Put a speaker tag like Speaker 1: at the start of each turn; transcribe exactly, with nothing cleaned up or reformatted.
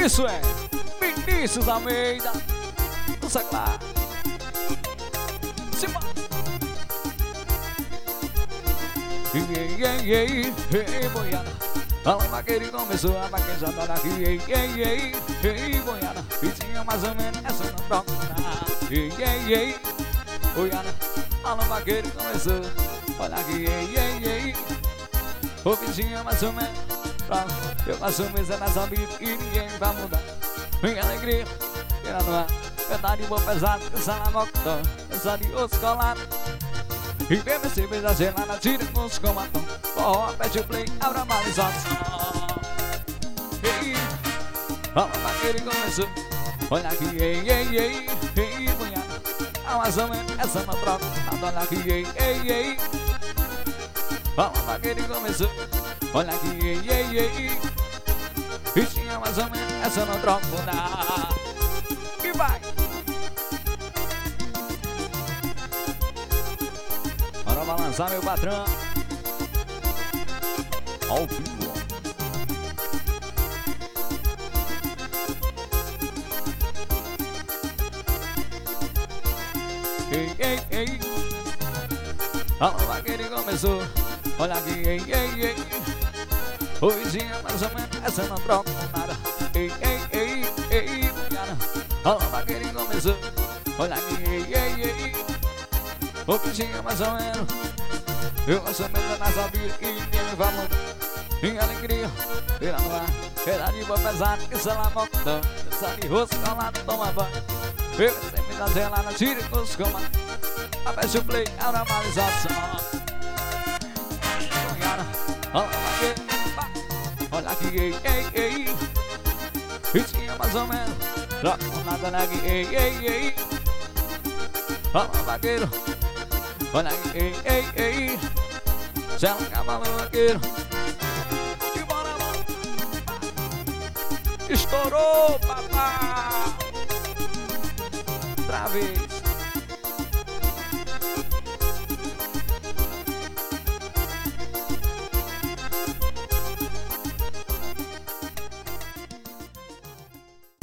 Speaker 1: Isso é Vinícius Almeida do Saclar. Simba. Ei, ei, ei, ei, boiada. Alô, vaqueiro, começou a vaquejada daqui. Ei, ei, ei, ei, boiada. E tinha mais ou menos essa não troca. Ei, ei, ei, boiada. Alô, vaqueiro, começou. Olha aqui, ei, ei, ei. O vizinho mais ou menos. Eu faço mesa nessa vida e ninguém vai mudar. Minha alegria, tira no ar. Verdade boa pesada, pensa na moca. Pensa de osso colado. E vem me cerveja gelada, tira com os comatão. Forró, aperte o play, abra a malização. Ei, fala vaqueiro começou. Olha aqui, ei, ei, ei, ei, punhada. A mais ou menos essa não troca. Olha aqui, ei, ei, ei. Fala vaqueiro começou. Olha aqui, ei, ei, ei. E tinha mais ou menos essa não troca. E vai. Bora balançar, meu patrão. Ao vivo. Ei, ei, ei. Alô, vaqueiro começou. Olha aqui, ei, ei, ei. O vizinho mais ou menos essa não troca com nada. Ei, ei, ei, ei, mulher. Alô, vaqueiro começou. Olha aqui, ei, ei, ei. O vizinho mais ou menos. Eu gosto mesmo nessa vida e ninguém me vai mudar. Minha alegria, vira no ar. Era de boa pesada, que se ela volta. Pensa de rosto calado, toma banho. Eu sempre da gelada, tira com os comandos. Aperte o play, abra a malização. Olha aqui, olha aqui, ei, ei, ei. E tinha mais ou menos. Troca com nada aqui, ei, ei, ei. Olha vaqueiro. Olha aqui, ei, ei, ei. Já não acaba meu vaqueiro. E bora, mano. Estourou, papai. Outra vez.